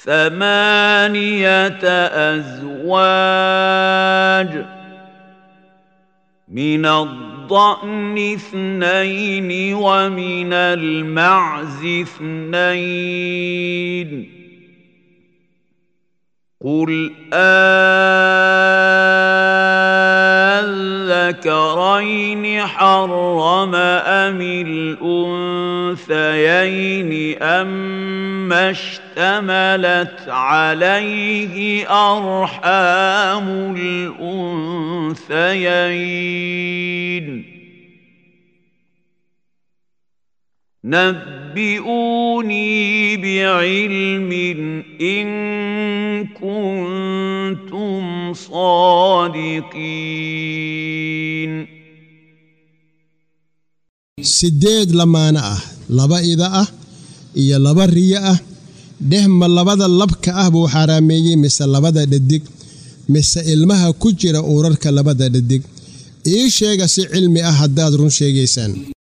8 أزواج من الضأن 2 ومن المعز 2 قل أذكرين حرم أم الأنثيين أما اشتملت عليه أرحام الأنثيين نبئوني بعلم إن كنتم صادقين 8 lamaana laba ida iyo laba riya dhehma labada labka buu xaraameeyay mise labada dhadig mise ilmaha ku jira urarka labada dhadig ii sheega si cilmi hadaad run sheegaysaan